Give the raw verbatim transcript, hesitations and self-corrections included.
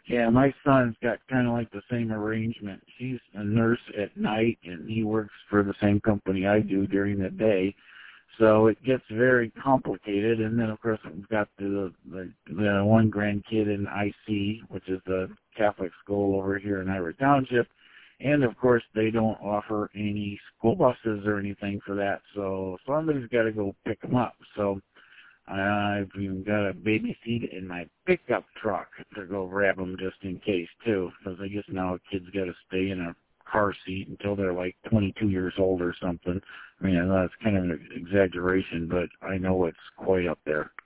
Yeah, my son's got kind of like the same arrangement. He's a nurse at night, and he works for the same company I do during the day. So it gets very complicated. And then, of course, we've got the, the, the one grandkid in I C, which is the Catholic school over here in Ira Township. And, of course, they don't offer any school buses or anything for that. So somebody's got to go pick them up. So I've even got a baby seat in my pickup truck to go grab them just in case, too, because I guess now kids got to stay in a car seat until they're like twenty-two years old or something. I mean, that's kind of an exaggeration, but I know it's quite up there.